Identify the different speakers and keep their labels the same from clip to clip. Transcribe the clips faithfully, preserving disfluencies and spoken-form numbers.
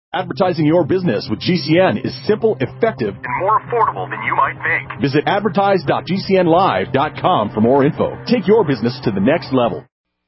Speaker 1: Advertising your business with G C N is simple, effective,
Speaker 2: and more affordable than you might think.
Speaker 1: Visit advertise dot g c n live dot com for more info. Take your business to the next level.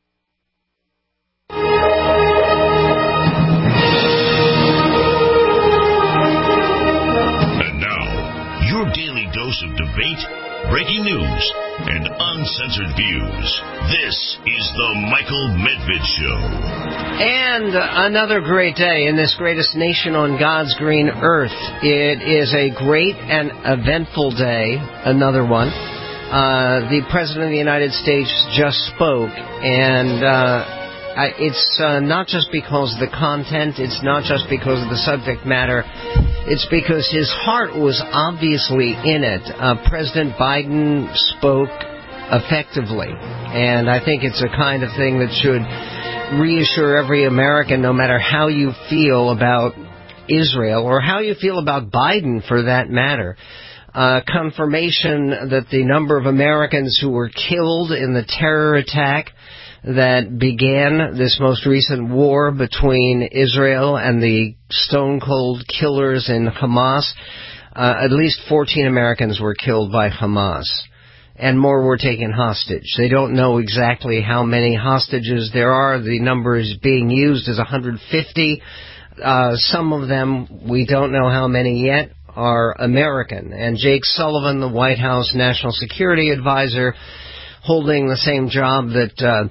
Speaker 3: And now, your daily dose of debate, breaking news, and uncensored views. This is the Michael Medved Show.
Speaker 4: And another great day in this greatest nation on God's green earth. It is a great and eventful day, another one. Uh, the President of the United States just spoke, and uh, I, it's uh, not just because of the content, it's not just because of the subject matter, it's because his heart was obviously in it. Uh, President Biden spoke effectively, and I think it's a kind of thing that should reassure every American, no matter how you feel about Israel or how you feel about Biden for that matter. Uh, confirmation that the number of Americans who were killed in the terror attack that began this most recent war between Israel and the stone-cold killers in Hamas, uh, at least fourteen Americans were killed by Hamas, and more were taken hostage. They don't know exactly how many hostages there are. The number is being used as one hundred fifty. Uh, some of them, we don't know how many yet, are American. And Jake Sullivan, the White House National Security Advisor, holding the same job that uh,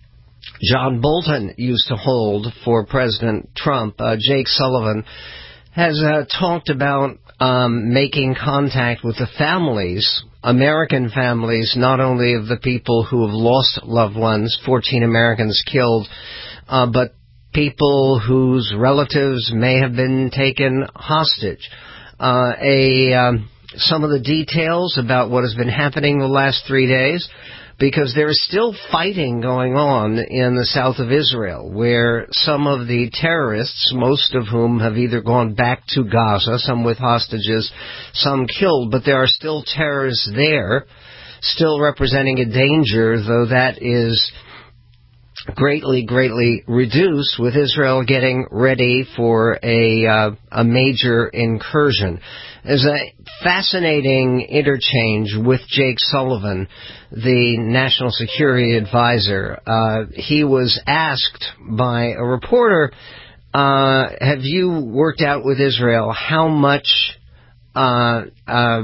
Speaker 4: John Bolton used to hold for President Trump, uh, Jake Sullivan, has uh, talked about um, making contact with the families, American families, not only of the people who have lost loved ones, fourteen Americans killed, uh, but people whose relatives may have been taken hostage. Uh, a um, some of the details about what has been happening the last three days, because there is still fighting going on in the south of Israel, where some of the terrorists, most of whom have either gone back to Gaza, some with hostages, some killed, but there are still terrorists there, still representing a danger, though that is greatly, greatly reduced with Israel getting ready for a uh, a major incursion. There's a fascinating interchange with Jake Sullivan, the National Security Advisor. Uh, he was asked by a reporter, uh, have you worked out with Israel how much uh, uh,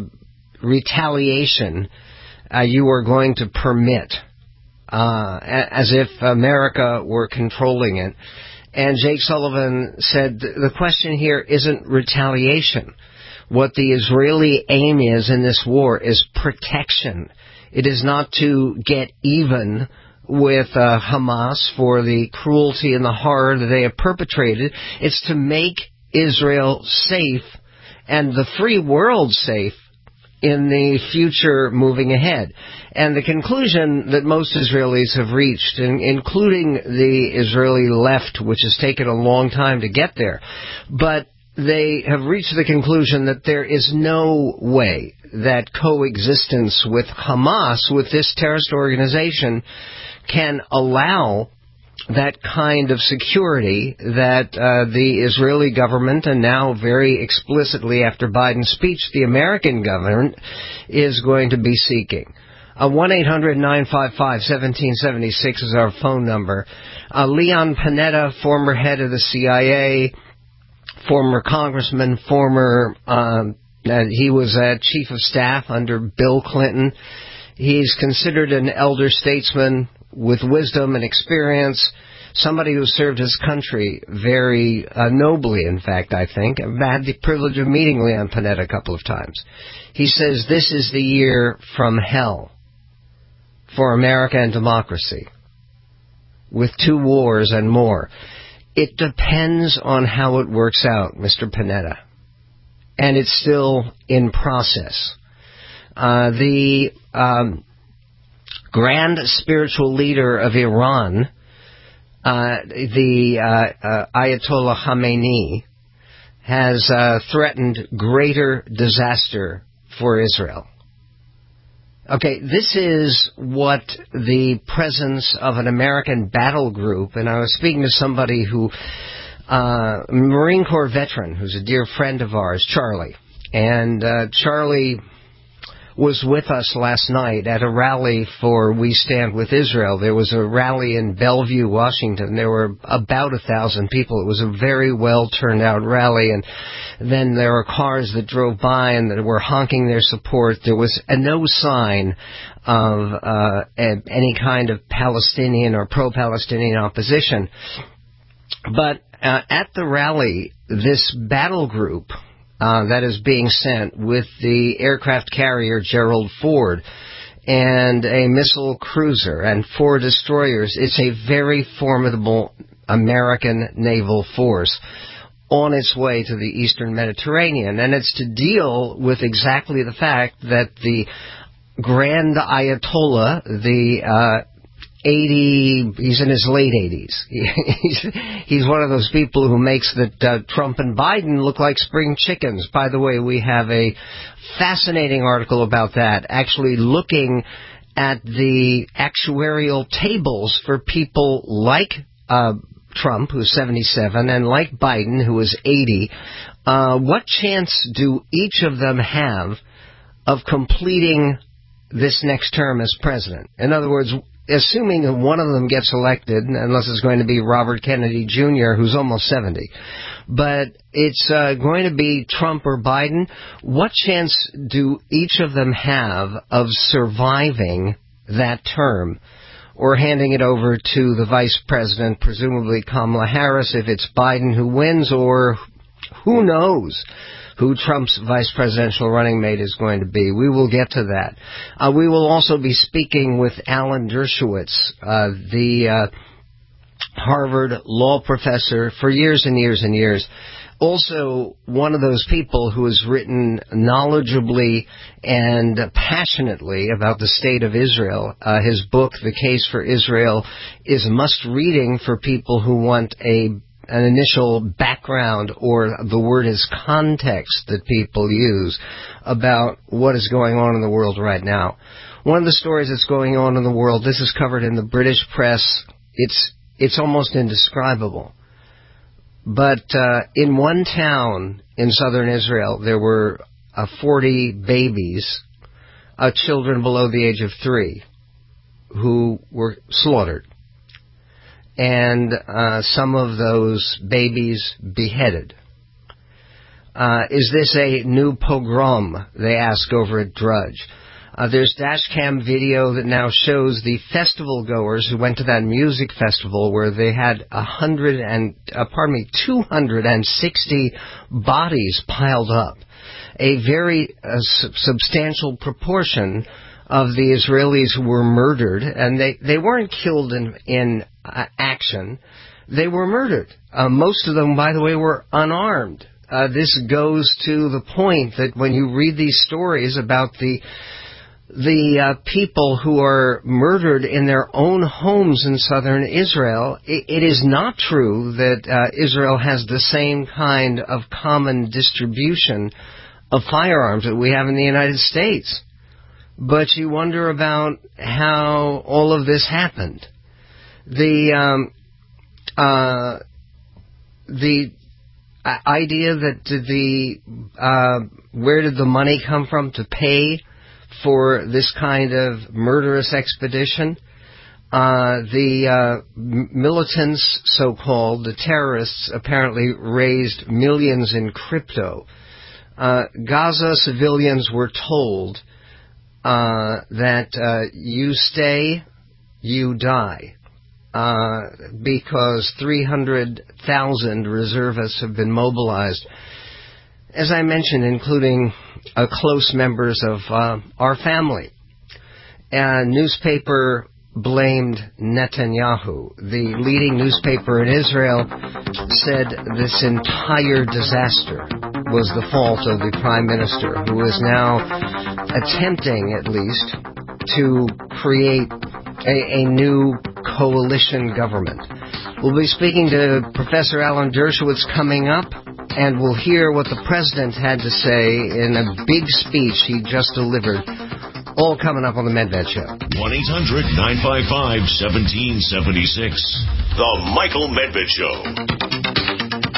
Speaker 4: retaliation uh, you are going to permit? Uh, as if America were controlling it. And Jake Sullivan said the question here isn't retaliation. What the Israeli aim is in this war is protection. It is not to get even with uh, Hamas for the cruelty and the horror that they have perpetrated. It's to make Israel safe and the free world safe in the future moving ahead. And the conclusion that most Israelis have reached, including the Israeli left, which has taken a long time to get there, but they have reached the conclusion that there is no way that coexistence with Hamas, with this terrorist organization, can allow that kind of security that uh, the Israeli government, and now very explicitly after Biden's speech, the American government, is going to be seeking. Uh, one eight hundred nine five five one seven seven six is our phone number. Uh, Leon Panetta, former head of the C I A, former congressman, former, um, uh, he was uh, chief of staff under Bill Clinton. He's considered an elder statesman with wisdom and experience, somebody who served his country very uh, nobly, in fact, I think. I've had the privilege of meeting Leon Panetta a couple of times. He says this is the year from hell for America and democracy, with two wars and more. It depends on how it works out, Mister Panetta, and it's still in process. Uh, the um, grand spiritual leader of Iran, uh, the uh, uh, Ayatollah Khamenei, has uh, threatened greater disaster for Israel. Okay, this is what the presence of an American battle group, and I was speaking to somebody who uh, Marine Corps veteran who's a dear friend of ours, Charlie. And uh, Charlie was with us last night at a rally for We Stand With Israel. There was a rally in Bellevue, Washington. There were about a thousand people. It was a very well-turned-out rally, and then there were cars that drove by and that were honking their support. There was a no sign of uh, any kind of Palestinian or pro-Palestinian opposition. But uh, at the rally, this battle group Uh, that is being sent with the aircraft carrier Gerald Ford and a missile cruiser and four destroyers. It's a very formidable American naval force on its way to the Eastern Mediterranean. And it's to deal with exactly the fact that the Grand Ayatollah, the uh, eighty, he's in his late eighties. he's, he's one of those people who makes that uh, Trump and Biden look like spring chickens. By the way, we have a fascinating article about that, actually looking at the actuarial tables for people like uh, Trump, who's seventy-seven, and like Biden, who is eighty. Uh, what chance do each of them have of completing this next term as president? In other words, assuming that one of them gets elected, unless it's going to be Robert Kennedy Junior, who's almost seventy, but it's uh, going to be Trump or Biden, what chance do each of them have of surviving that term or handing it over to the vice president, presumably Kamala Harris, if it's Biden who wins, or who knows who Trump's vice presidential running mate is going to be? We will get to that. Uh, we will also be speaking with Alan Dershowitz, uh, the uh, Harvard law professor for years and years and years. Also, one of those people who has written knowledgeably and passionately about the state of Israel. Uh, his book, The Case for Israel, is must-reading for people who want a an initial background, or the word is context, that people use about what is going on in the world right now. One of the stories that's going on in the world, this is covered in the British press, it's it's almost indescribable. But uh, in one town in southern Israel, there were uh, forty babies, uh, children below the age of three, who were slaughtered. And uh, some of those babies beheaded. Uh, is this a new pogrom, they ask over at Drudge. Uh, there's dash cam video that now shows the festival goers who went to that music festival where they had a hundred and, uh, pardon me, two hundred sixty bodies piled up. A very uh, su- substantial proportion of the Israelis who were murdered, and they, they weren't killed in, in uh, action. They were murdered. Uh, most of them, by the way, were unarmed. Uh, this goes to the point that when you read these stories about the the uh, people who are murdered in their own homes in southern Israel, it, it is not true that uh, Israel has the same kind of common distribution of firearms that we have in the United States. But you wonder about how all of this happened. The um, uh, the idea that the uh, where did the money come from to pay for this kind of murderous expedition? Uh, the uh, militants, so-called, the terrorists, apparently raised millions in crypto. Uh, Gaza civilians were told Uh, that uh, you stay, you die, uh, because three hundred thousand reservists have been mobilized, as I mentioned, including uh, close members of uh, our family. A newspaper blamed Netanyahu. The leading newspaper in Israel said this entire disaster was the fault of the Prime Minister, who is now attempting, at least, to create a, a new coalition government. We'll be speaking to Professor Alan Dershowitz coming up, and we'll hear what the President had to say in a big speech he just delivered. All coming up on the Medved Show.
Speaker 3: one eight hundred nine five five one seven seven six. The Michael Medved Show.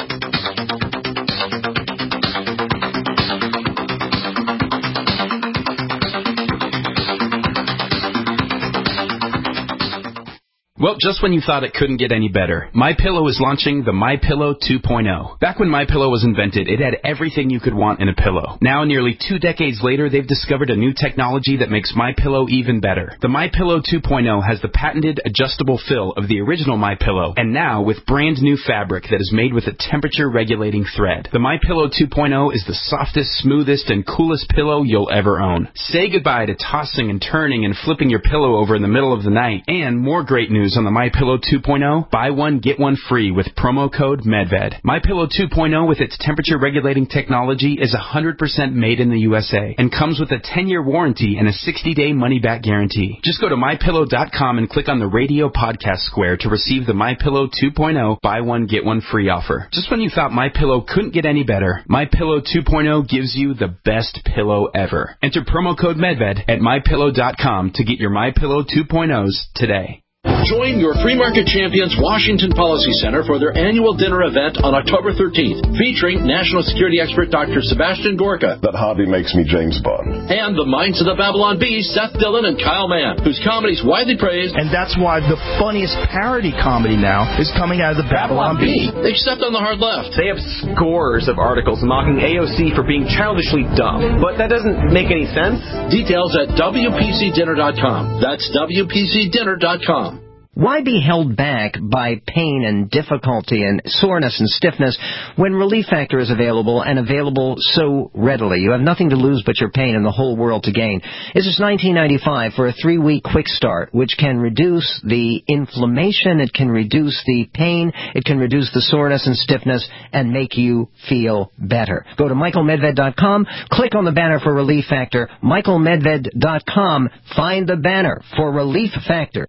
Speaker 5: Well, just when you thought it couldn't get any better, MyPillow is launching the MyPillow two point oh. Back when MyPillow was invented, it had everything you could want in a pillow. Now, nearly two decades later, they've discovered a new technology that makes MyPillow even better. The MyPillow two point oh has the patented adjustable fill of the original MyPillow, and now with brand new fabric that is made with a temperature-regulating thread. The MyPillow two point oh is the softest, smoothest, and coolest pillow you'll ever own. Say goodbye to tossing and turning and flipping your pillow over in the middle of the night. And more great news on the MyPillow two point oh. Buy one, get one free with promo code MEDVED. MyPillow two point oh with its temperature-regulating technology is one hundred percent made in the U S A and comes with a ten-year warranty and a sixty-day money-back guarantee. Just go to My Pillow dot com and click on the radio podcast square to receive the MyPillow two point oh buy one, get one free offer. Just when you thought MyPillow couldn't get any better, MyPillow two point oh gives you the best pillow ever. Enter promo code MEDVED at My Pillow dot com to get your MyPillow two point ohs today.
Speaker 6: Join your Free Market Champions Washington Policy Center for their annual dinner event on October thirteenth, featuring national security expert Doctor Sebastian Gorka.
Speaker 7: That hobby makes me James Bond.
Speaker 6: And the Minds of the Babylon Bee, Seth Dillon and Kyle Mann, whose comedy is widely praised.
Speaker 8: And that's why the funniest parody comedy now is coming out of the Babylon, Babylon Bee.
Speaker 6: Bee. Except on the hard left.
Speaker 9: They have scores of articles mocking A O C for being childishly dumb. But that doesn't make any sense.
Speaker 6: Details at W P C dinner dot com. That's W P C dinner dot com.
Speaker 4: Why be held back by pain and difficulty and soreness and stiffness when Relief Factor is available and available so readily? You have nothing to lose but your pain and the whole world to gain. It's just nineteen ninety-five for a three-week quick start, which can reduce the inflammation, it can reduce the pain, it can reduce the soreness and stiffness, and make you feel better. Go to Michael Medved dot com, click on the banner for Relief Factor, Michael Medved dot com, find the banner for Relief Factor.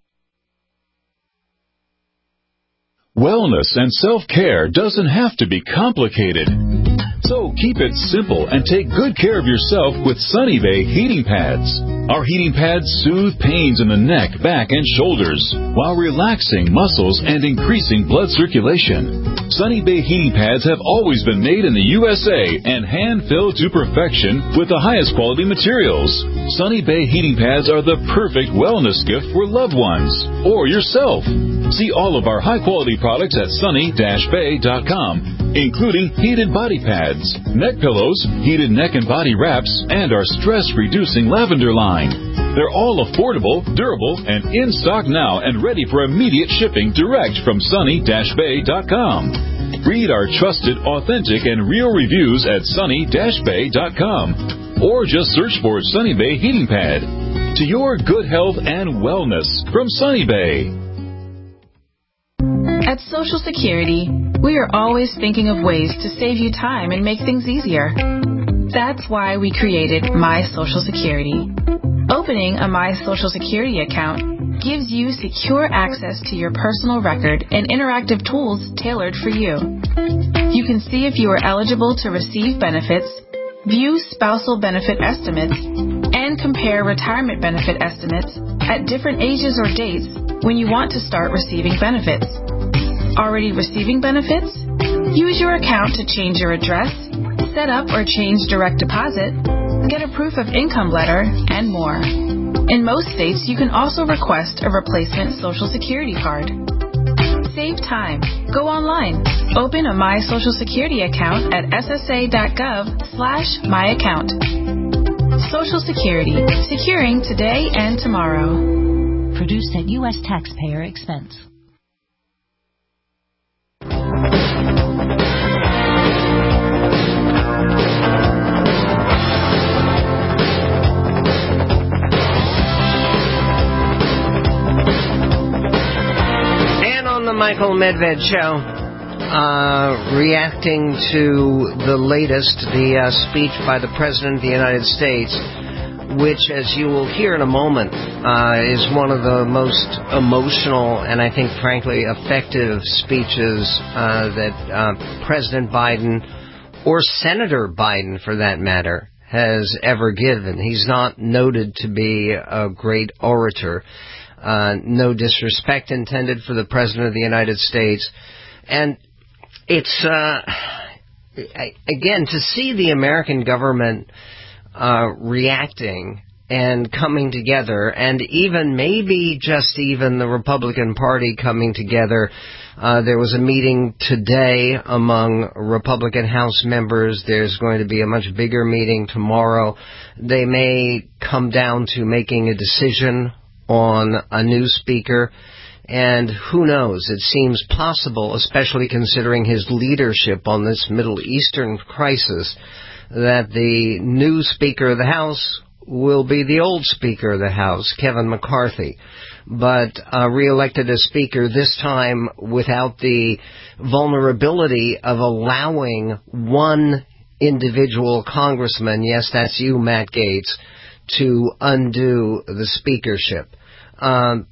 Speaker 10: Wellness and self-care doesn't have to be complicated. So keep it simple and take good care of yourself with Sunny Bay heating pads. Our heating pads soothe pains in the neck, back, and shoulders while relaxing muscles and increasing blood circulation. Sunny Bay heating pads have always been made in the U S A and hand-filled to perfection with the highest quality materials. Sunny Bay heating pads are the perfect wellness gift for loved ones or yourself. See all of our high-quality products at sunny dash bay dot com, including heated body pads, neck pillows, heated neck and body wraps, and our stress-reducing lavender line. They're all affordable, durable, and in stock now and ready for immediate shipping direct from sunny dash bay dot com. Read our trusted, authentic, and real reviews at sunny dash bay dot com, or just search for Sunny Bay Heating Pad. To your good health and wellness from Sunny Bay.
Speaker 11: At Social Security, we are always thinking of ways to save you time and make things easier. That's why we created My Social Security. Opening a My Social Security account gives you secure access to your personal record and interactive tools tailored for you. You can see if you are eligible to receive benefits, view spousal benefit estimates, and compare retirement benefit estimates at different ages or dates when you want to start receiving benefits. Already receiving benefits? Use your account to change your address, set up or change direct deposit, get a proof of income letter, and more. In most states, you can also request a replacement Social Security card. Save time. Go online. Open a My Social Security account at S S A dot gov slash my account. Social Security. Securing today and tomorrow.
Speaker 12: Produced at U S taxpayer expense.
Speaker 4: The Michael Medved Show, uh, reacting to the latest, the uh, speech by the President of the United States, which, as you will hear in a moment, uh, is one of the most emotional and I think, frankly, effective speeches uh, that uh, President Biden, or Senator Biden for that matter, has ever given. He's not noted to be a great orator. Uh, no disrespect intended for the President of the United States. And it's, uh, again, to see the American government uh, reacting and coming together, and even maybe just even the Republican Party coming together. Uh, there was a meeting today among Republican House members. There's going to be a much bigger meeting tomorrow. They may come down to making a decision on a new speaker, and who knows, it seems possible, especially considering his leadership on this Middle Eastern crisis, that the new Speaker of the House will be the old Speaker of the House, Kevin McCarthy, but uh, reelected as Speaker, this time without the vulnerability of allowing one individual congressman, yes, that's you, Matt Gaetz, to undo the speakership. Um,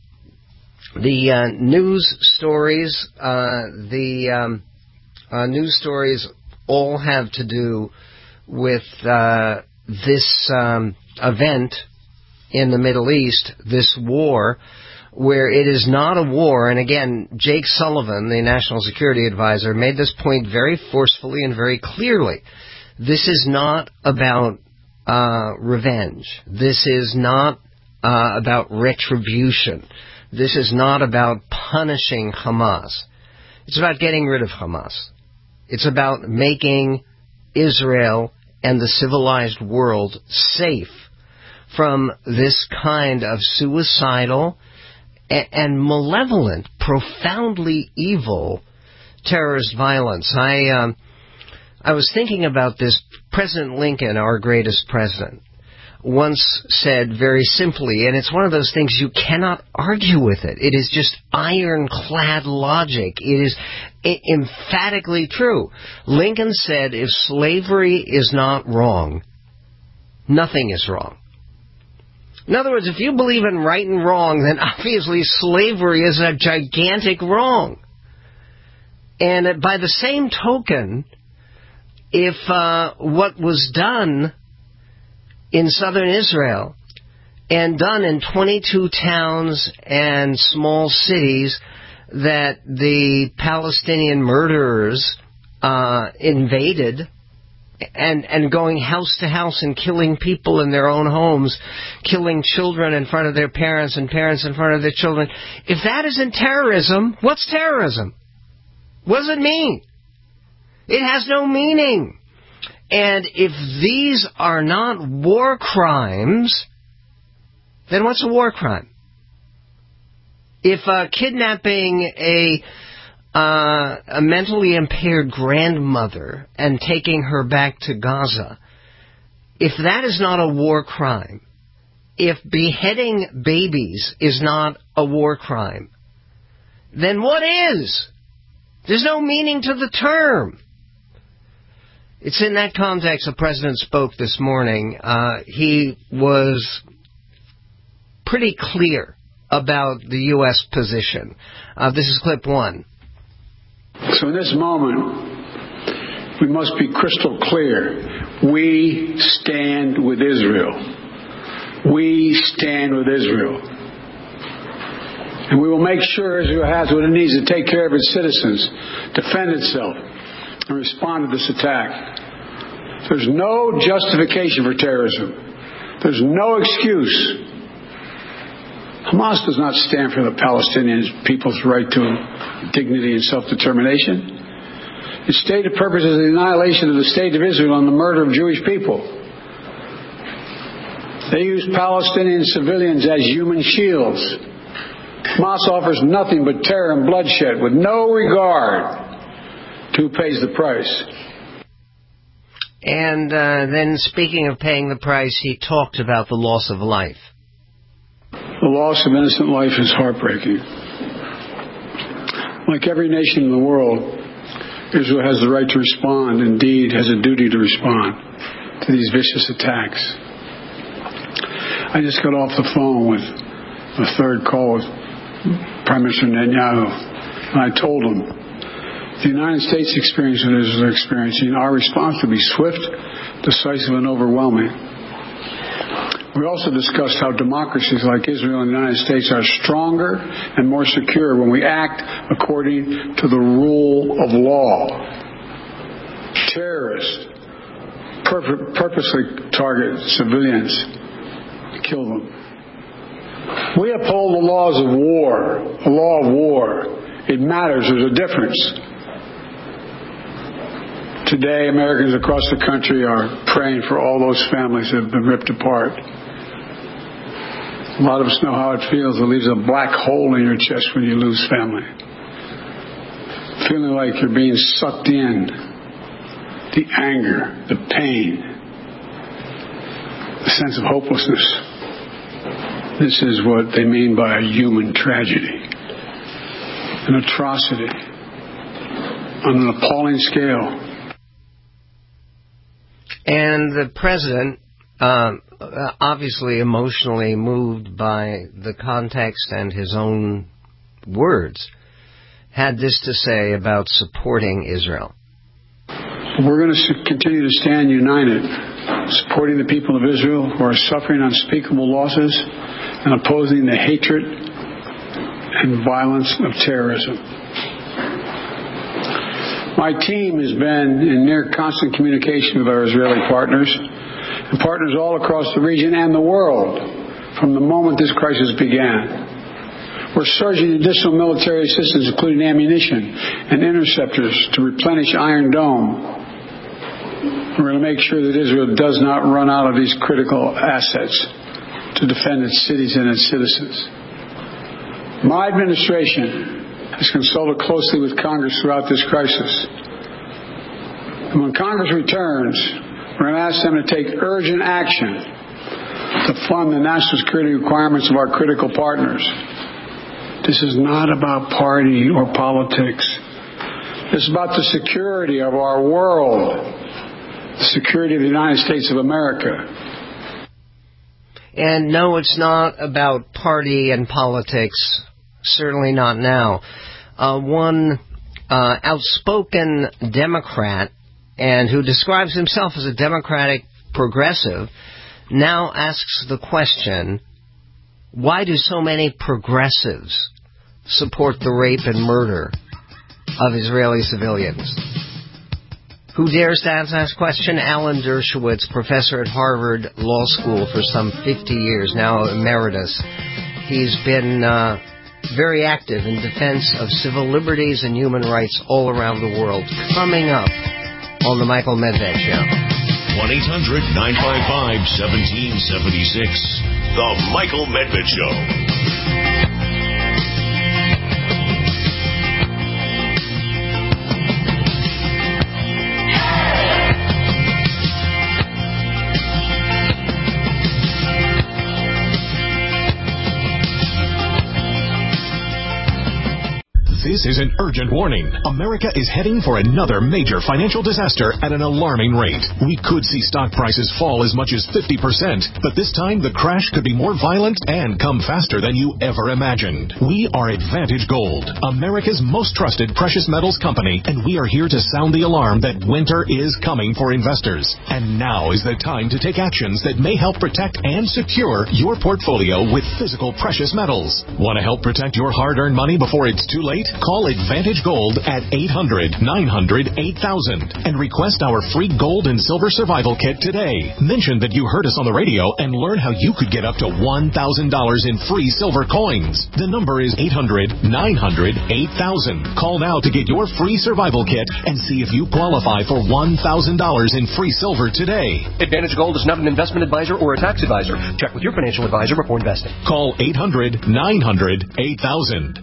Speaker 4: the uh, news stories, uh, the um, uh, news stories all have to do with uh, this um, event in the Middle East, this war, where it is not a war. And again, Jake Sullivan, the National Security Advisor, made this point very forcefully and very clearly. This is not about uh, revenge. This is not uh, about retribution. This is not about punishing Hamas. It's about getting rid of Hamas. It's about making Israel and the civilized world safe from this kind of suicidal and, and malevolent, profoundly evil terrorist violence. I um, I was thinking about this. President Lincoln, our greatest president, once said very simply, and it's one of those things you cannot argue with it. It is just ironclad logic. It is emphatically true. Lincoln said, if slavery is not wrong, nothing is wrong. In other words, if you believe in right and wrong, then obviously slavery is a gigantic wrong. And by the same token, if uh, what was done in southern Israel and done in twenty-two towns and small cities that the Palestinian murderers uh, invaded and, and going house to house and killing people in their own homes, killing children in front of their parents and parents in front of their children, if that isn't terrorism, what's terrorism? What does it mean? It has no meaning. And if these are not war crimes, then what's a war crime? If uh, kidnapping a, uh, a mentally impaired grandmother and taking her back to Gaza, if that is not a war crime, if beheading babies is not a war crime, then what is? There's no meaning to the term. It's in that context the President spoke this morning. Uh, he was pretty clear about the U S position. Uh, this is clip one.
Speaker 13: So in this moment, we must be crystal clear. We stand with Israel. We stand with Israel. And we will make sure Israel has what it needs to take care of its citizens, defend itself, and respond to this attack. There's no justification for terrorism. There's no excuse. Hamas does not stand for the Palestinian people's right to dignity and self-determination. Its stated purpose is the annihilation of the state of Israel and the murder of Jewish people. They use Palestinian civilians as human shields. Hamas offers nothing but terror and bloodshed with no regard to who pays the price.
Speaker 4: And uh, then, speaking of paying the price, he talked about the loss of life.
Speaker 13: The loss of innocent life is heartbreaking. Like every nation in the world, Israel has the right to respond, indeed has a duty to respond to these vicious attacks. I just got off the phone with a third call with Prime Minister Netanyahu, and I told him, the United States experience what Israel is experiencing, our response will be swift, decisive, and overwhelming. We also discussed how democracies like Israel and the United States are stronger and more secure when we act according to the rule of law. Terrorists pur- purposely target civilians, kill them. We uphold the laws of war, the law of war. It matters. There's a difference. Today, Americans across the country are praying for all those families that have been ripped apart. A lot of us know how it feels. It leaves a black hole in your chest when you lose family. Feeling like you're being sucked in. The anger, the pain, the sense of hopelessness. This is what they mean by a human tragedy. An atrocity on an appalling scale.
Speaker 4: And the president, uh, obviously emotionally moved by the context and his own words, had this to say about supporting Israel.
Speaker 13: We're going to continue to stand united, supporting the people of Israel who are suffering unspeakable losses and opposing the hatred and violence of terrorism. My team has been in near constant communication with our Israeli partners and partners all across the region and the world from the moment this crisis began. We're surging additional military assistance, including ammunition and interceptors, to replenish Iron Dome. We're going to make sure that Israel does not run out of these critical assets to defend its cities and its citizens. My administration has consulted closely with Congress throughout this crisis. And when Congress returns, we're going to ask them to take urgent action to fund the national security requirements of our critical partners. This is not about party or politics. This is about the security of our world, the security of the United States of America.
Speaker 4: And no, it's not about party and politics. Certainly not now. Uh, one uh, outspoken Democrat, and who describes himself as a Democratic progressive, now asks the question, why do so many progressives support the rape and murder of Israeli civilians? Who dares to ask that question? Alan Dershowitz, professor at Harvard Law School for some fifty years, now emeritus. He's been uh, very active in defense of civil liberties and human rights all around the world. Coming up on The Michael Medved Show.
Speaker 3: one eight hundred nine five five one seven seven six. The Michael Medved Show.
Speaker 14: This is an urgent warning. America is heading for another major financial disaster at an alarming rate. We could see stock prices fall as much as fifty percent, but this time the crash could be more violent and come faster than you ever imagined. We are Advantage Gold, America's most trusted precious metals company, and we are here to sound the alarm that winter is coming for investors. And now is the time to take actions that may help protect and secure your portfolio with physical precious metals. Want to help protect your hard-earned money before it's too late? Call Advantage Gold at eight hundred nine hundred eight thousand and request our free gold and silver survival kit today. Mention that you heard us on the radio and learn how you could get up to one thousand dollars in free silver coins. The number is eight hundred nine hundred eight thousand. Call now to get your free survival kit and see if you qualify for one thousand dollars in free silver today.
Speaker 15: Advantage Gold is not an investment advisor or a tax advisor. Check with your financial advisor before investing.
Speaker 14: Call eight hundred nine hundred eight thousand.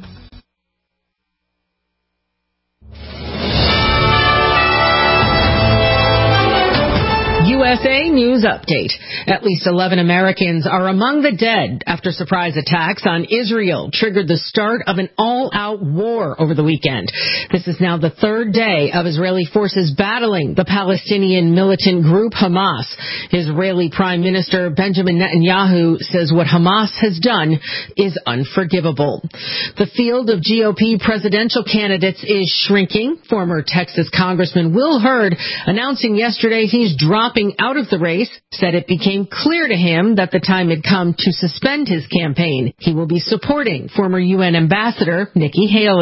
Speaker 16: U S A News Update. At least eleven Americans are among the dead after surprise attacks on Israel triggered the start of an all-out war over the weekend. This is now the third day of Israeli forces battling the Palestinian militant group Hamas. Israeli Prime Minister Benjamin Netanyahu says what Hamas has done is unforgivable. The field of G O P presidential candidates is shrinking. Former Texas Congressman Will Hurd announcing yesterday he's dropping out of the race, said it became clear to him that the time had come to suspend his campaign. He will be supporting former U N Ambassador Nikki Haley.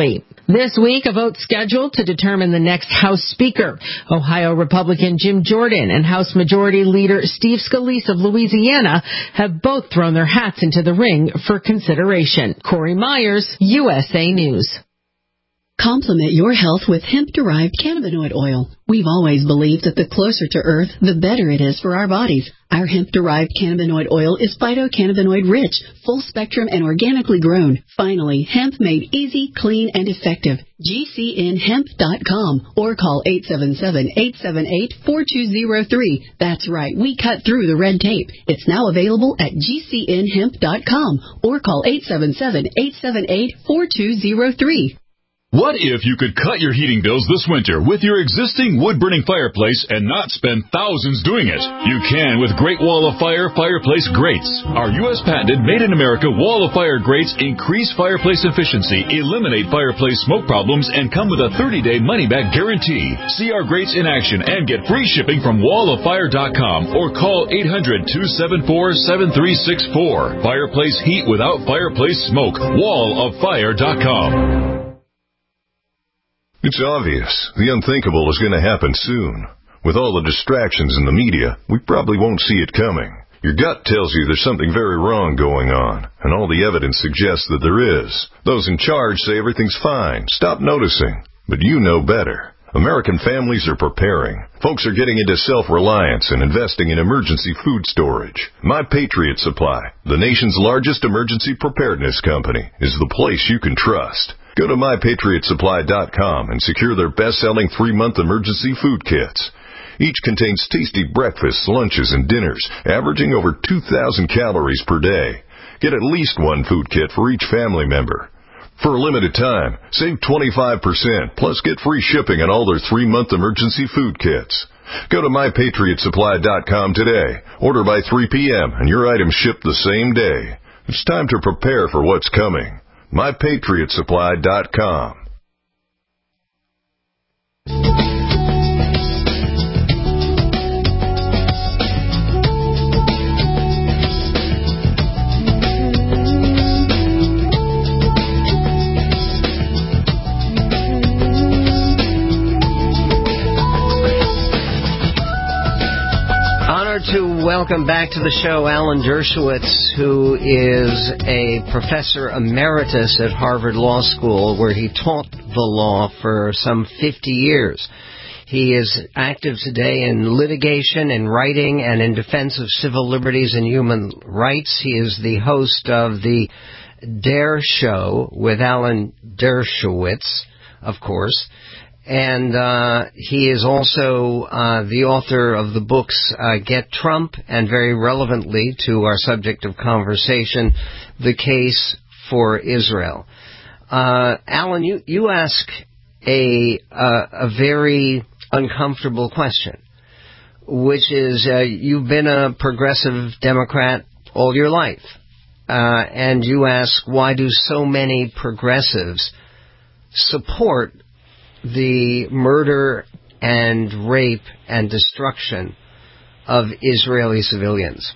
Speaker 16: This week, a vote scheduled to determine the next House Speaker. Ohio Republican Jim Jordan and House Majority Leader Steve Scalise of Louisiana have both thrown their hats into the ring for consideration. Corey Myers, U S A News.
Speaker 17: Complement your health with hemp-derived cannabinoid oil. We've always believed that the closer to Earth, the better it is for our bodies. Our hemp-derived cannabinoid oil is phytocannabinoid rich, full-spectrum, and organically grown. Finally, hemp made easy, clean, and effective. G C N hemp dot com or call eight seven seven, eight seven eight, four two zero three. That's right, we cut through the red tape. It's now available at G C N hemp dot com or call eight seven seven, eight seven eight, four two zero three.
Speaker 10: What if you could cut your heating bills this winter with your existing wood-burning fireplace and not spend thousands doing it? You can with Great Wall of Fire fireplace grates. Our U S patented made-in-America Wall of Fire grates increase fireplace efficiency, eliminate fireplace smoke problems, and come with a thirty-day money-back guarantee. See our grates in action and get free shipping from wall of fire dot com or call eight hundred, two seven four, seven three six four. Fireplace heat without fireplace smoke. wall of fire dot com.
Speaker 7: It's obvious. The unthinkable is going to happen soon. With all the distractions in the media, we probably won't see it coming. Your gut tells you there's something very wrong going on, and all the evidence suggests that there is. Those in charge say everything's fine. Stop noticing. But you know better. American families are preparing. Folks are getting into self-reliance and investing in emergency food storage. My Patriot Supply, the nation's largest emergency preparedness company, is the place you can trust. Go to my patriot supply dot com and secure their best-selling three-month emergency food kits. Each contains tasty breakfasts, lunches, and dinners, averaging over two thousand calories per day. Get at least one food kit for each family member. For a limited time, save twenty-five percent, plus get free shipping on all their three-month emergency food kits. Go to my patriot supply dot com today. Order by three p.m. and your items ship the same day. It's time to prepare for what's coming. my patriot supply dot com.
Speaker 4: To welcome back to the show Alan Dershowitz, who is a professor emeritus at Harvard Law School, where he taught the law for some fifty years. He is active today in litigation, in writing, and in defense of civil liberties and human rights. He is the host of the Dare Show with Alan Dershowitz, of course. And uh, he is also uh, the author of the books uh, Get Trump, and very relevantly to our subject of conversation, The Case for Israel. Uh, Alan, you, you ask a, uh, a very uncomfortable question, which is uh, you've been a progressive Democrat all your life. Uh, and you ask, why do so many progressives support the murder and rape and destruction of Israeli civilians?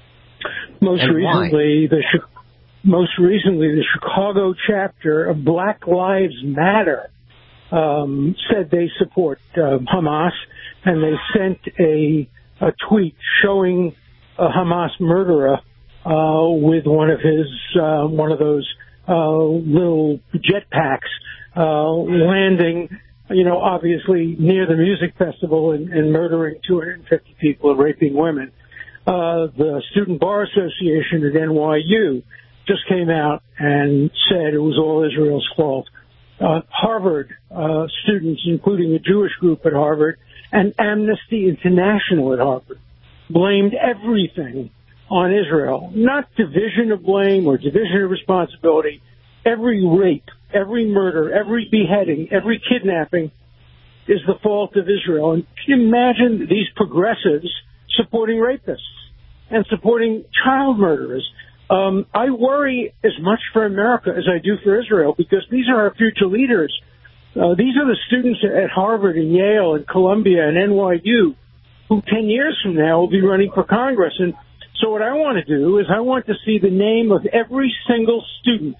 Speaker 18: Most
Speaker 4: and
Speaker 18: recently, why? the most recently the Chicago chapter of Black Lives Matter um, said they support uh, Hamas, and they sent a a tweet showing a Hamas murderer uh, with one of his uh, one of those uh, little jetpacks. Uh, landing, you know, obviously near the music festival and, and murdering two hundred fifty people and raping women. Uh, the Student Bar Association at N Y U just came out and said it was all Israel's fault. Uh, Harvard uh, students, including a Jewish group at Harvard and Amnesty International at Harvard, blamed everything on Israel. Not division of blame or division of responsibility. Every rape, every murder, every beheading, every kidnapping is the fault of Israel. And can you imagine these progressives supporting rapists and supporting child murderers? Um, I worry as much for America as I do for Israel, because these are our future leaders. Uh, these are the students at Harvard and Yale and Columbia and N Y U who ten years from now will be running for Congress. And so what I want to do is I want to see the name of every single student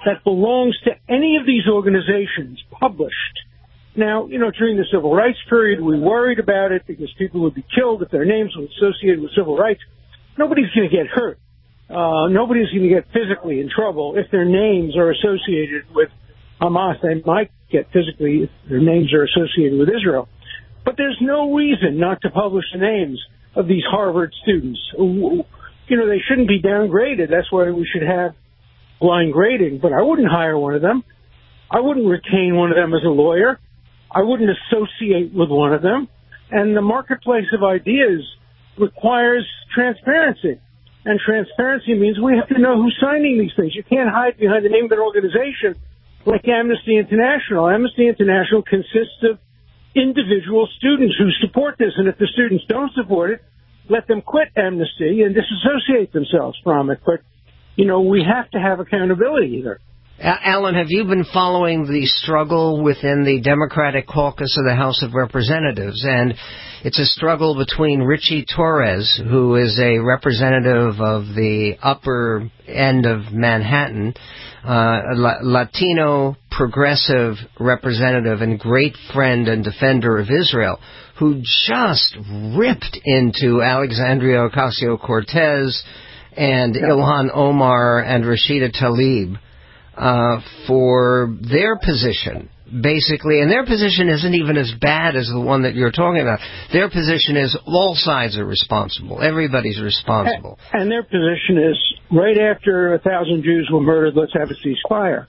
Speaker 18: that belongs to any of these organizations published. Now, you know, during the civil rights period, we worried about it because people would be killed if their names were associated with civil rights. Nobody's going to get hurt. Uh, nobody's going to get physically in trouble if their names are associated with Hamas. They might get physically if their names are associated with Israel. But there's no reason not to publish the names of these Harvard students. You know, they shouldn't be downgraded. That's why we should have blind grading. But I wouldn't hire one of them. I wouldn't retain one of them as a lawyer. I wouldn't associate with one of them. And the marketplace of ideas requires transparency. And transparency means we have to know who's signing these things. You can't hide behind the name of an organization like Amnesty International. Amnesty International consists of individual students who support this. And if the students don't support it, let them quit Amnesty and disassociate themselves from it. But, you know, we have to have accountability here.
Speaker 4: Alan, have you been following the struggle within the Democratic caucus of the House of Representatives? And it's a struggle between Richie Torres, who is a representative of the upper end of Manhattan, uh, a Latino progressive representative and great friend and defender of Israel, who just ripped into Alexandria Ocasio-Cortez and yeah. Ilhan Omar and Rashida Tlaib. Uh, for their position, basically, and their position isn't even as bad as the one that you're talking about. Their position is all sides are responsible. Everybody's responsible.
Speaker 18: And, and their position is, right after a thousand Jews were murdered, let's have a ceasefire.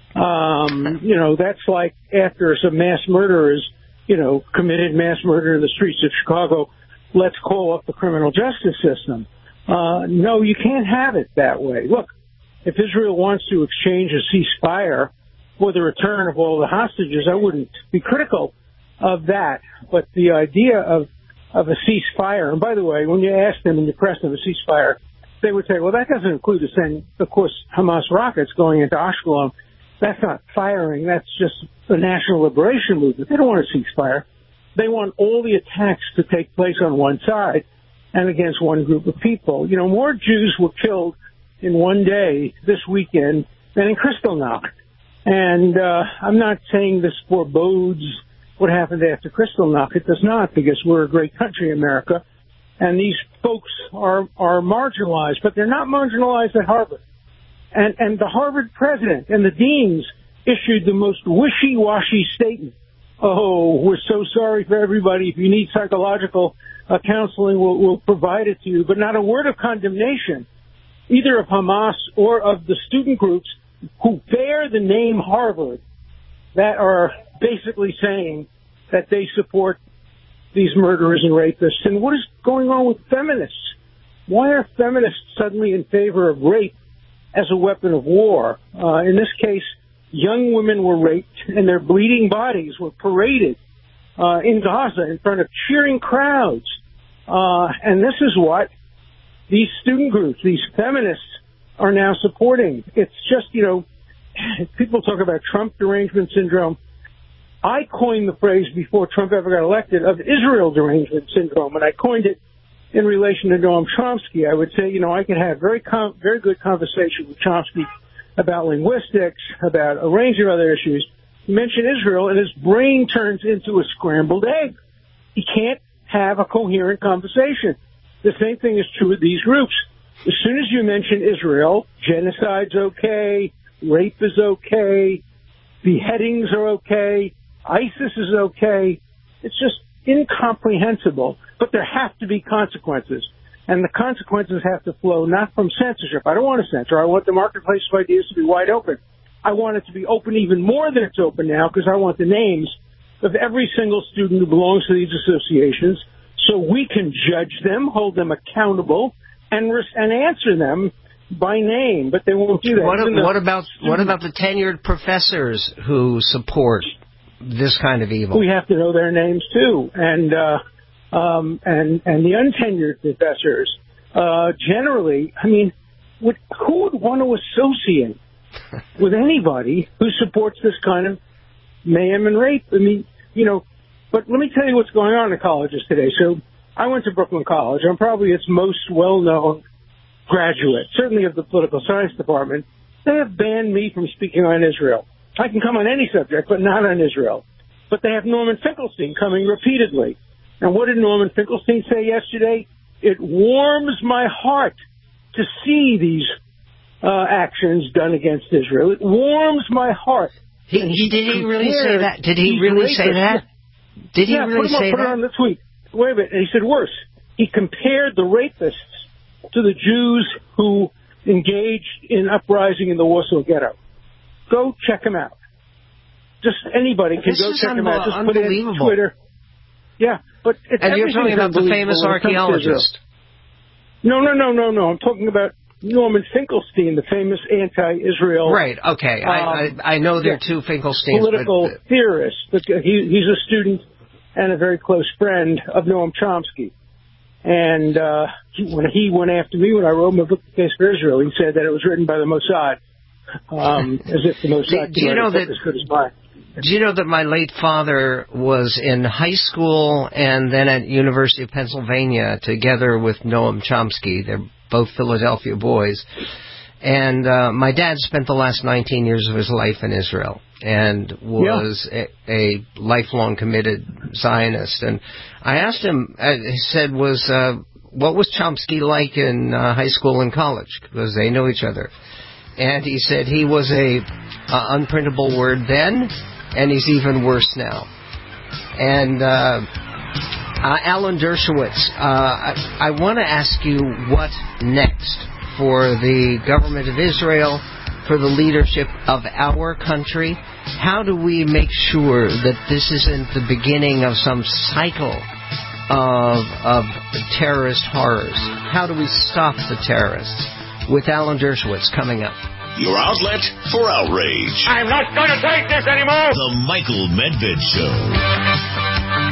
Speaker 18: Um, you know, that's like after some mass murderers, you know, committed mass murder in the streets of Chicago, let's call up the criminal justice system. Uh, no, you can't have it that way. Look, if Israel wants to exchange a ceasefire for the return of all the hostages, I wouldn't be critical of that. But the idea of, of a ceasefire, and by the way, when you ask them and you press them a ceasefire, they would say, well, that doesn't include the send, of course, Hamas rockets going into Ashkelon. That's not firing. That's just the National Liberation Movement. They don't want a ceasefire. They want all the attacks to take place on one side and against one group of people. You know, more Jews were killed in one day this weekend than in Kristallnacht. And uh, I'm not saying this forebodes what happened after Kristallnacht. It does not, because we're a great country, America, and these folks are are marginalized, but they're not marginalized at Harvard. And and the Harvard president and the deans issued the most wishy-washy statement. Oh, we're so sorry for everybody. If you need psychological uh, counseling, we'll, we'll provide it to you, but not a word of condemnation, either of Hamas or of the student groups who bear the name Harvard, that are basically saying that they support these murderers and rapists. And what is going on with feminists? Why are feminists suddenly in favor of rape as a weapon of war? Uh, in this case, young women were raped and their bleeding bodies were paraded uh, in Gaza in front of cheering crowds. Uh, and this is what these student groups, these feminists, are now supporting. It's just, you know, people talk about Trump derangement syndrome. I coined the phrase before Trump ever got elected of Israel derangement syndrome, and I coined it in relation to Noam Chomsky. I would say, you know, I could have very com- very good conversation with Chomsky about linguistics, about a range of other issues. You mention Israel, and his brain turns into a scrambled egg. He can't have a coherent conversation. The same thing is true with these groups. As soon as you mention Israel, genocide's okay, rape is okay, beheadings are okay, ISIS is okay. It's just incomprehensible. But there have to be consequences. And the consequences have to flow not from censorship. I don't want to censor. I want the marketplace of ideas to be wide open. I want it to be open even more than it's open now, because I want the names of every single student who belongs to these associations, so we can judge them, hold them accountable, and res- and answer them by name. But they won't do that.
Speaker 4: What, a, what about what about the tenured professors who support this kind of evil?
Speaker 18: We have to know their names too, and uh, um, and and the untenured professors. Uh, generally, I mean, would, who would want to associate with anybody who supports this kind of mayhem and rape? I mean, you know. But let me tell you what's going on in colleges today. So I went to Brooklyn College. I'm probably its most well-known graduate, certainly of the political science department. They have banned me from speaking on Israel. I can come on any subject, but not on Israel. But they have Norman Finkelstein coming repeatedly. And what did Norman Finkelstein say yesterday? It warms my heart to see these uh, actions done against Israel. It warms my heart.
Speaker 4: He, he did he really say that? Did he really say that? Did he
Speaker 18: yeah,
Speaker 4: really
Speaker 18: put him
Speaker 4: say
Speaker 18: up, put
Speaker 4: that?
Speaker 18: it on the tweet. Wait a minute. And he said worse. He compared the rapists to the Jews who engaged in uprising in the Warsaw Ghetto. Go check him out. Just anybody can
Speaker 4: this
Speaker 18: go
Speaker 4: is
Speaker 18: check him out. Just put it in
Speaker 4: unbelievable.
Speaker 18: Twitter. Yeah, but it's
Speaker 4: and you're talking about the famous archaeologist.
Speaker 18: No, no, no, no, no. I'm talking about Norman Finkelstein, the famous anti-Israel.
Speaker 4: Right. Okay. Um, I, I I know there are two Finkelsteins.
Speaker 18: Political
Speaker 4: but, uh,
Speaker 18: theorist. But he he's a student and a very close friend of Noam Chomsky. And uh, he, when he went after me when I wrote my book, The Case for Israel, he said that it was written by the Mossad, um, as if the Mossad
Speaker 4: do you know that,
Speaker 18: as good as mine.
Speaker 4: Do you know that my late father was in high school and then at University of Pennsylvania together with Noam Chomsky? They're both Philadelphia boys. And uh, my dad spent the last nineteen years of his life in Israel and was yeah. a, a lifelong committed Zionist. And I asked him, uh, he said, was uh, what was Chomsky like in uh, high school and college? Because they know each other. And he said he was a uh, unprintable word then, and he's even worse now. And uh, uh, Alan Dershowitz, uh, I, I want to ask you what next for the government of Israel, for the leadership of our country. How do we make sure that this isn't the beginning of some cycle of, of terrorist horrors? How do we stop the terrorists? With Alan Dershowitz coming up.
Speaker 3: Your outlet for outrage.
Speaker 2: I'm not going to take this anymore.
Speaker 3: The Michael Medved Show.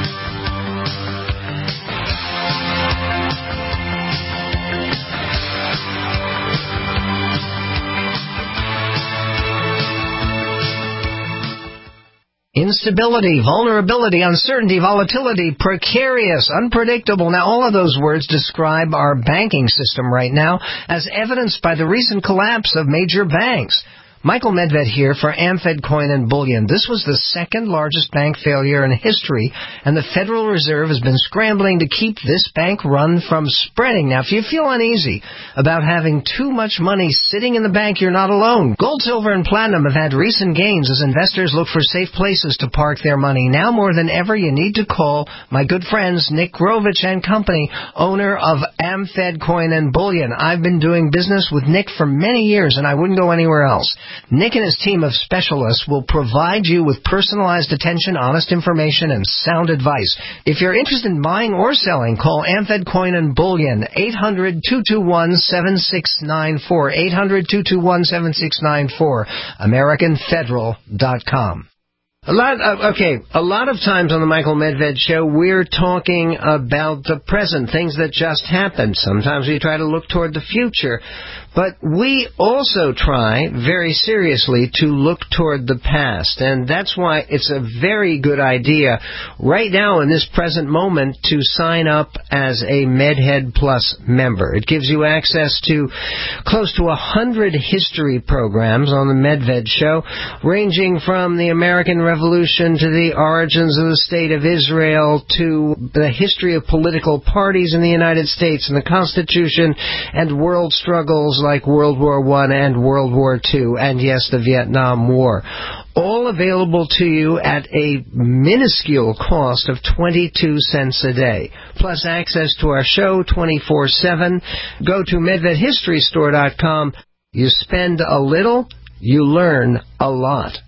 Speaker 4: Instability, vulnerability, uncertainty, volatility, precarious, unpredictable. Now, all of those words describe our banking system right now, as evidenced by the recent collapse of major banks. Michael Medved here for Amfed Coin and Bullion. This was the second largest bank failure in history, and the Federal Reserve has been scrambling to keep this bank run from spreading. Now, if you feel uneasy about having too much money sitting in the bank, you're not alone. Gold, silver, and platinum have had recent gains as investors look for safe places to park their money. Now more than ever, you need to call my good friends Nick Grovich and Company, owner of Amfed Coin and Bullion. I've been doing business with Nick for many years, and I wouldn't go anywhere else. Nick and his team of specialists will provide you with personalized attention, honest information, and sound advice. If you're interested in buying or selling, call Amfed Coin and Bullion, eight hundred, two two one, seven six nine four, eight hundred, two two one, seven six nine four, American Federal dot com. A lot, uh, okay, a lot of times on the Michael Medved Show, we're talking about the present, things that just happened. Sometimes we try to look toward the future. But we also try, very seriously, to look toward the past. And that's why it's a very good idea, right now in this present moment, to sign up as a MedHead Plus member. It gives you access to close to a hundred history programs on the Medved Show, ranging from the American Revolution to the origins of the State of Israel to the history of political parties in the United States and the Constitution and world struggles like World War One and World War Two, and yes, the Vietnam War. All available to you at a minuscule cost of twenty-two cents a day. Plus access to our show twenty-four seven. Go to medved history store dot com. You spend a little, you learn a lot.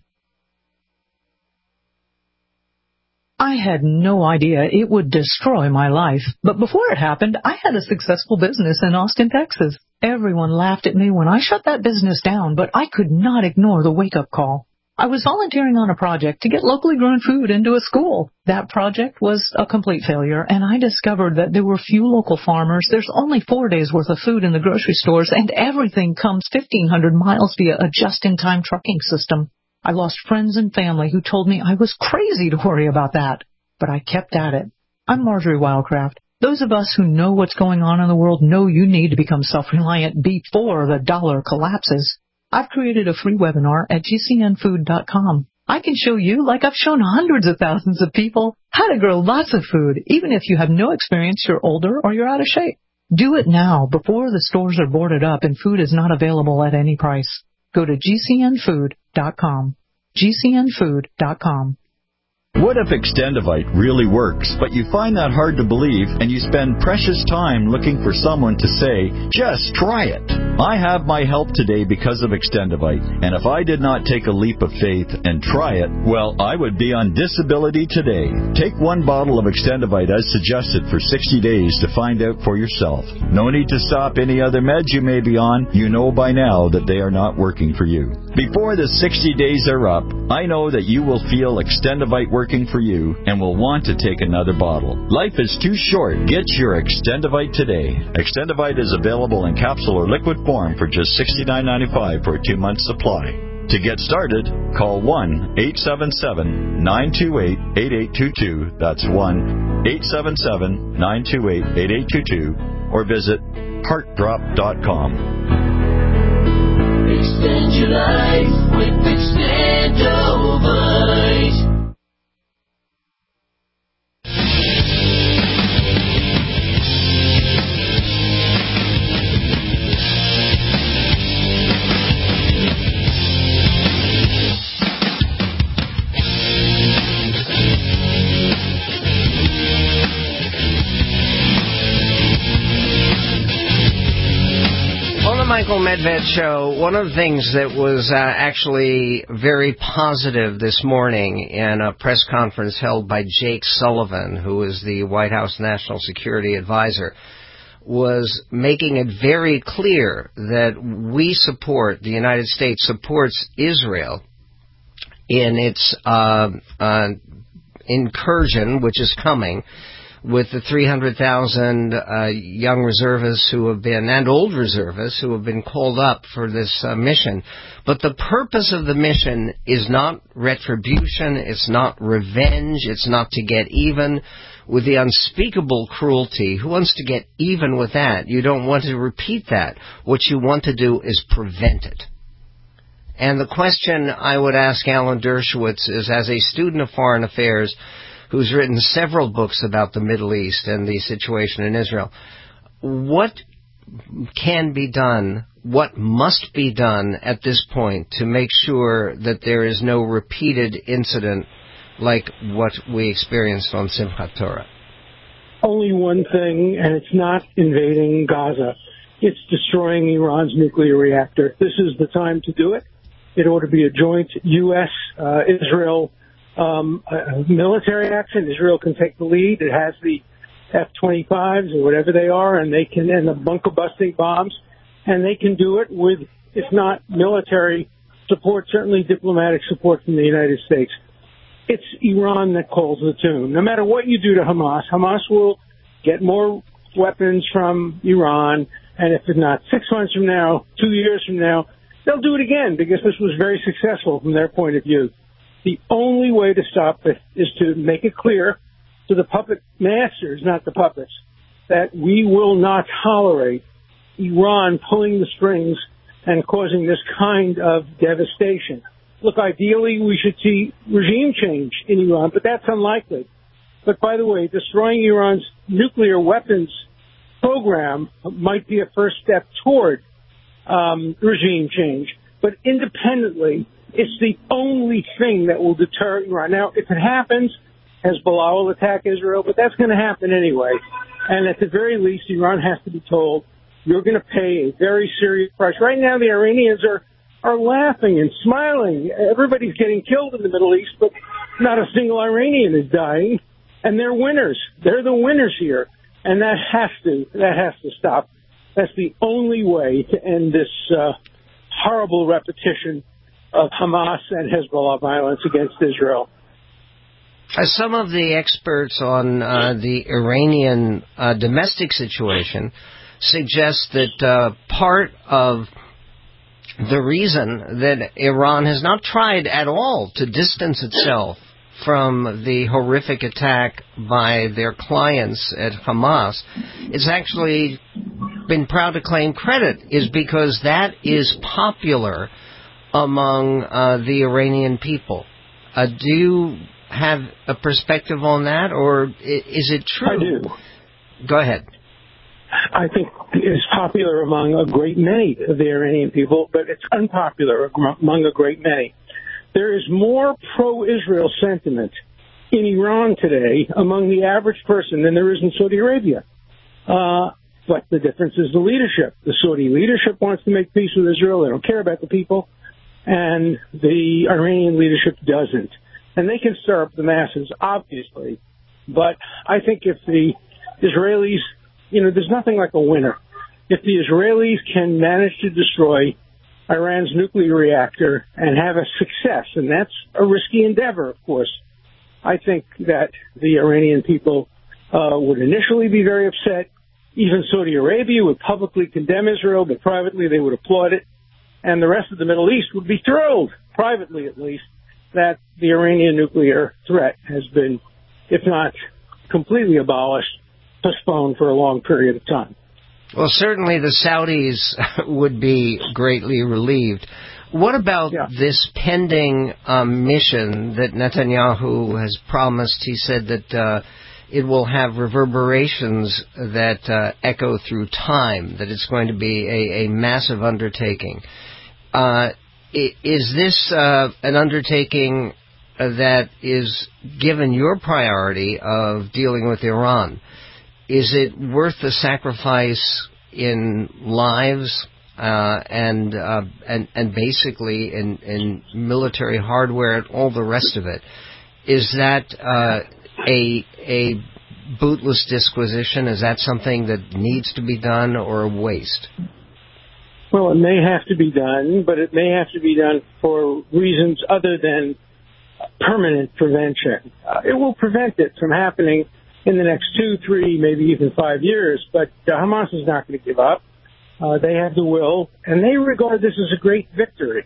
Speaker 19: I had no idea it would destroy my life. But before it happened, I had a successful business in Austin, Texas. Everyone laughed at me when I shut that business down, but I could not ignore the wake-up call. I was volunteering on a project to get locally grown food into a school. That project was a complete failure, and I discovered that there were few local farmers. There's only four days' worth of food in the grocery stores, and everything comes fifteen hundred miles via a just-in-time trucking system. I lost friends and family who told me I was crazy to worry about that, but I kept at it. I'm Marjorie Wildcraft. Those of us who know what's going on in the world know you need to become self-reliant before the dollar collapses. I've created a free webinar at G C N food dot com. I can show you, like I've shown hundreds of thousands of people, how to grow lots of food, even if you have no experience, you're older, or you're out of shape. Do it now before the stores are boarded up and food is not available at any price. Go to G C N food dot com. G C N food dot com.
Speaker 20: What if Extendivite really works, but you find that hard to believe and you spend precious time looking for someone to say, just try it? I have my help today because of Extendivite, and if I did not take a leap of faith and try it, well, I would be on disability today. Take one bottle of Extendivite as suggested for sixty days to find out for yourself. No need to stop any other meds you may be on. You know by now that they are not working for you. Before the sixty days are up, I know that you will feel Extendivite working for you and will want to take another bottle. Life is too short. Get your Extendivite today. Extendivite is available in capsule or liquid form for just sixty-nine ninety-five for a two-month supply. To get started, call one eight seven seven, nine two eight, eight eight two two. That's one eight seven seven, nine two eight, eight eight two two. Or visit heart drop dot com.
Speaker 21: Extend your life with Extendivite.
Speaker 4: Michael Medved Show. One of the things that was uh, actually very positive this morning in a press conference held by Jake Sullivan, who is the White House National Security Advisor, was making it very clear that we support, the United States supports Israel in its uh, uh, incursion, which is coming, with the three hundred thousand uh, young reservists who have been, and old reservists who have been called up for this uh, mission. But the purpose of the mission is not retribution, it's not revenge, it's not to get even with the unspeakable cruelty. Who wants to get even with that? You don't want to repeat that. What you want to do is prevent it. And the question I would ask Alan Dershowitz is, as a student of foreign affairs, who's written several books about the Middle East and the situation in Israel, what can be done, what must be done at this point to make sure that there is no repeated incident like what we experienced on Simchat Torah?
Speaker 18: Only one thing, and it's not invading Gaza. It's destroying Iran's nuclear reactor. This is the time to do it. It ought to be a joint U S uh, Israel Um, uh, military action. Israel can take the lead. It has the F twenty-fives or whatever they are, and they can, and the bunker-busting bombs, and they can do it with, if not military support, certainly diplomatic support from the United States. It's Iran that calls the tune. No matter what you do to Hamas, Hamas will get more weapons from Iran, and if it's not six months from now, two years from now, they'll do it again, because this was very successful from their point of view. The only way to stop it is to make it clear to the puppet masters, not the puppets, that we will not tolerate Iran pulling the strings and causing this kind of devastation. Look, ideally, we should see regime change in Iran, but that's unlikely. But by the way, destroying Iran's nuclear weapons program might be a first step toward um, regime change. But independently, it's the only thing that will deter Iran. Now, if it happens, Hezbollah will attack Israel, but that's going to happen anyway. And at the very least, Iran has to be told, you're going to pay a very serious price. Right now, the Iranians are, are laughing and smiling. Everybody's getting killed in the Middle East, but not a single Iranian is dying. And they're winners. They're the winners here. And that has to, that has to stop. That's the only way to end this uh, horrible repetition of Hamas and Hezbollah violence against Israel.
Speaker 4: As some of the experts on uh, the Iranian uh, domestic situation suggest that uh, part of the reason that Iran has not tried at all to distance itself from the horrific attack by their clients at Hamas is actually been proud to claim credit is because that is popular among uh, the Iranian people. Uh, do you have a perspective on that, or is it true?
Speaker 18: I do.
Speaker 4: Go ahead.
Speaker 18: I think it's popular among a great many of the Iranian people, but it's unpopular among a great many. There is more pro-Israel sentiment in Iran today among the average person than there is in Saudi Arabia. Uh, but the difference is the leadership. The Saudi leadership wants to make peace with Israel. They don't care about the people. And the Iranian leadership doesn't. And they can stir up the masses, obviously. But I think if the Israelis, you know, there's nothing like a winner. If the Israelis can manage to destroy Iran's nuclear reactor and have a success, and that's a risky endeavor, of course, I think that the Iranian people uh, would initially be very upset. Even Saudi Arabia would publicly condemn Israel, but privately they would applaud it. And the rest of the Middle East would be thrilled, privately at least, that the Iranian nuclear threat has been, if not completely abolished, postponed for a long period of time.
Speaker 4: Well, certainly the Saudis would be greatly relieved. What about yeah. this pending um, mission that Netanyahu has promised? He said that uh, it will have reverberations that uh, echo through time, that it's going to be a, a massive undertaking. Uh, is this uh, an undertaking that is given your priority of dealing with Iran? Is it worth the sacrifice in lives uh, and, uh, and and basically in, in military hardware and all the rest of it? Is that uh, a a bootless disquisition? Is that something that needs to be done, or a waste?
Speaker 18: Well, it may have to be done, but it may have to be done for reasons other than permanent prevention. Uh, it will prevent it from happening in the next two, three, maybe even five years. But uh, Hamas is not going to give up. Uh, they have the will, and they regard this as a great victory.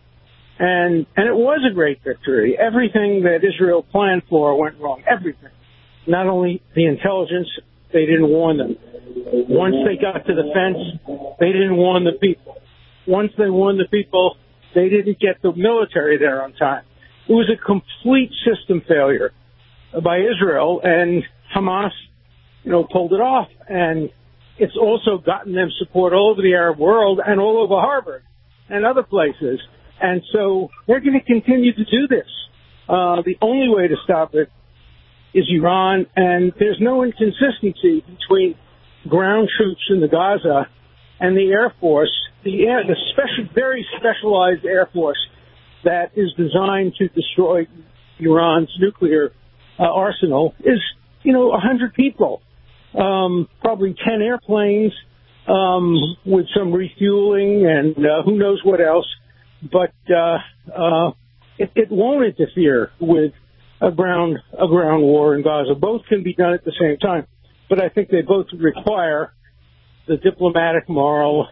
Speaker 18: And and it was a great victory. Everything that Israel planned for went wrong. Everything. Not only the intelligence, they didn't warn them. Once they got to the fence, they didn't warn the people. Once they warned the people, they didn't get the military there on time. It was a complete system failure by Israel, and Hamas, you know, pulled it off. And it's also gotten them support all over the Arab world and all over Harvard and other places. And so they're going to continue to do this. Uh, the only way to stop it is Iran, and there's no inconsistency between ground troops in the Gaza and the Air Force, the, air, the special, very specialized Air Force that is designed to destroy Iran's nuclear uh, arsenal is, you know, one hundred people, um, probably ten airplanes um, with some refueling and uh, who knows what else. But uh, uh, it, it won't interfere with a ground a ground war in Gaza. Both can be done at the same time, but I think they both require the diplomatic, moral,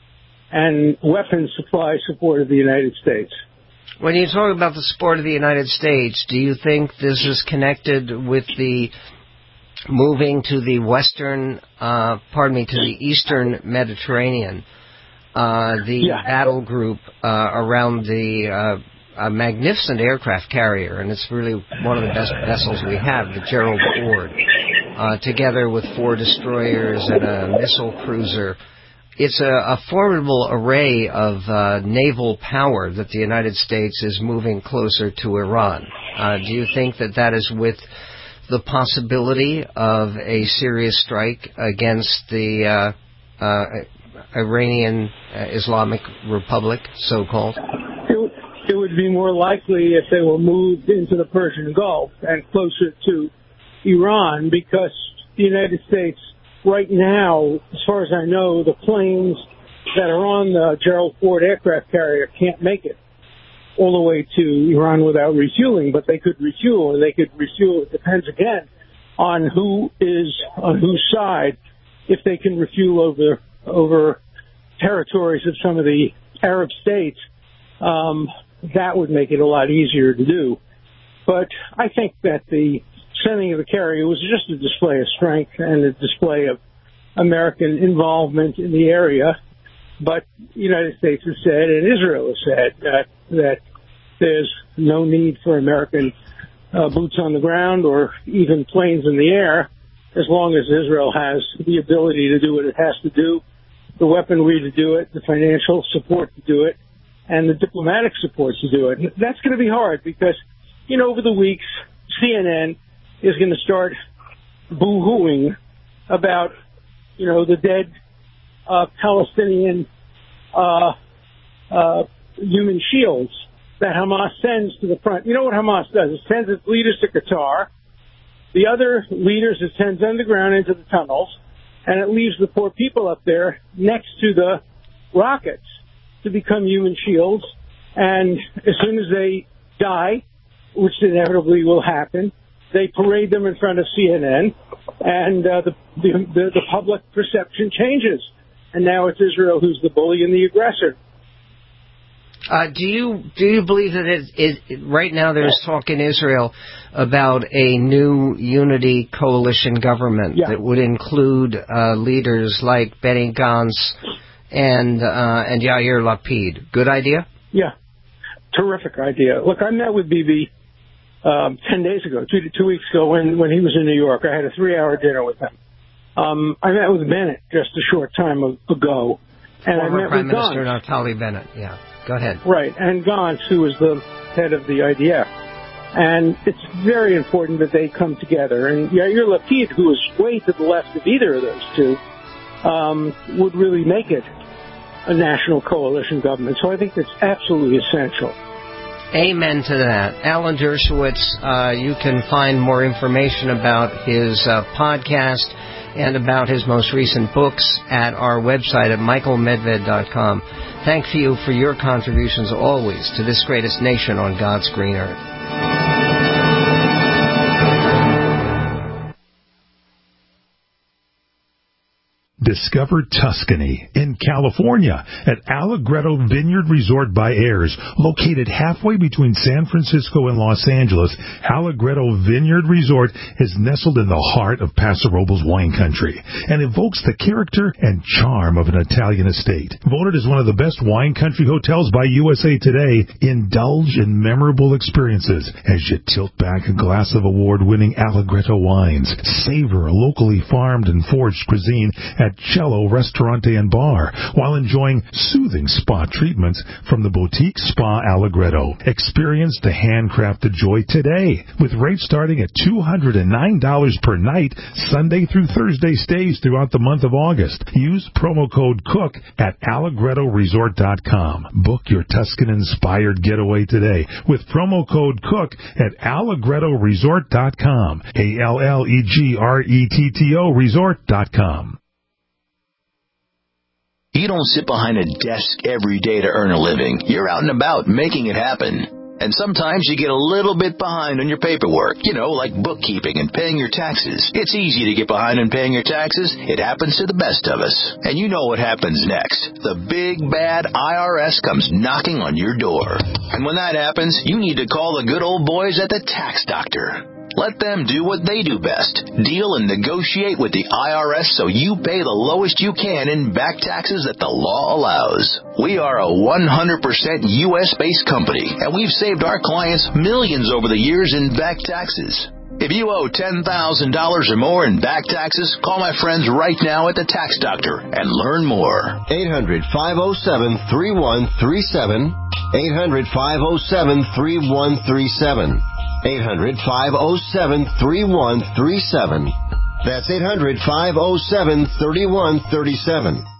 Speaker 18: and weapons supply support of the United States.
Speaker 4: When you talk about the support of the United States, do you think this is connected with the moving to the western, uh, pardon me, to the eastern Mediterranean, uh, the yeah. battle group uh, around the uh, a magnificent aircraft carrier, and it's really one of the best vessels we have, the Gerald Ford, uh, together with four destroyers and a missile cruiser. It's a, a formidable array of uh, naval power that the United States is moving closer to Iran. Uh, do you think that that is with the possibility of a serious strike against the uh, uh, Iranian uh, Islamic Republic, so-called?
Speaker 18: It, it would be more likely if they were moved into the Persian Gulf and closer to Iran, because the United States right now, as far as I know, the planes that are on the Gerald Ford aircraft carrier can't make it all the way to Iran without refueling, but they could refuel, and they could refuel. It depends, again, on who is on whose side. If they can refuel over over territories of some of the Arab states, um, that would make it a lot easier to do. But I think that the sending of the carrier was just a display of strength and a display of American involvement in the area. But the United States has said, and Israel has said, that, that there's no need for American uh, boots on the ground or even planes in the air, as long as Israel has the ability to do what it has to do, the weaponry to do it, the financial support to do it, and the diplomatic support to do it. And that's going to be hard because, you know, over the weeks, C N N is going to start boo-hooing about, you know, the dead uh, Palestinian uh, uh, human shields that Hamas sends to the front. You know what Hamas does? It sends its leaders to Qatar. The other leaders it sends underground into the tunnels, and it leaves the poor people up there next to the rockets to become human shields. And as soon as they die, which inevitably will happen, they parade them in front of C N N, and uh, the, the, the the public perception changes. And now it's Israel who's the bully and the aggressor.
Speaker 4: Uh, do you do you believe that it, it, right now there's talk in Israel about a new unity coalition government yeah. that would include uh, leaders like Benny Gantz and uh, and Yair Lapid? Good idea?
Speaker 18: Yeah, terrific idea. Look, I met with Bibi um, ten days ago, two two weeks ago, when when he was in New York. I had a three-hour dinner with him. Um, I met with Bennett just a short time ago, and
Speaker 4: Former
Speaker 18: I met
Speaker 4: Prime
Speaker 18: with
Speaker 4: Minister
Speaker 18: Gantz.
Speaker 4: Naftali Bennett. Yeah. Go ahead.
Speaker 18: Right, and Gantz, who is the head of the I D F. And it's very important that they come together. And Yair Lapid, who is way to the left of either of those two, um, would really make it a national coalition government. So I think that's absolutely essential.
Speaker 4: Amen to that. Alan Dershowitz, uh, you can find more information about his uh, podcast and about his most recent books at our website at michael medved dot com. Thank you for your contributions always to this greatest nation on God's green earth.
Speaker 1: Discover Tuscany in California at Allegretto Vineyard Resort by Ayers. Located halfway between San Francisco and Los Angeles, Allegretto Vineyard Resort is nestled in the heart of Paso Robles wine country and evokes the character and charm of an Italian estate. Voted as one of the best wine country hotels by U S A Today, indulge in memorable experiences as you tilt back a glass of award-winning Allegretto wines. Savor locally farmed and foraged cuisine at Cello Restaurante and Bar, while enjoying soothing spa treatments from the boutique Spa Allegretto. Experience the handcrafted joy today, with rates starting at two hundred nine dollars per night, Sunday through Thursday stays throughout the month of August. Use promo code COOK at allegretto resort dot com. Book your Tuscan-inspired getaway today with promo code COOK at allegretto resort dot com. A L L E G R E T T O resort dot com.
Speaker 22: You don't sit behind a desk every day to earn a living. You're out and about making it happen. And sometimes you get a little bit behind on your paperwork, you know, like bookkeeping and paying your taxes. It's easy to get behind on paying your taxes. It happens to the best of us. And you know what happens next. The big, bad I R S comes knocking on your door. And when that happens, you need to call the good old boys at the Tax Doctor. Let them do what they do best. Deal and negotiate with the I R S so you pay the lowest you can in back taxes that the law allows. We are a one hundred percent U S-based company, and we've saved our clients millions over the years in back taxes. If you owe ten thousand dollars or more in back taxes, call my friends right now at the Tax Doctor and learn more.
Speaker 23: eight hundred, five oh seven, three one three seven. eight hundred, five oh seven, three one three seven. eight hundred, five oh seven, three one three seven. That's eight hundred, five oh seven, three one three seven.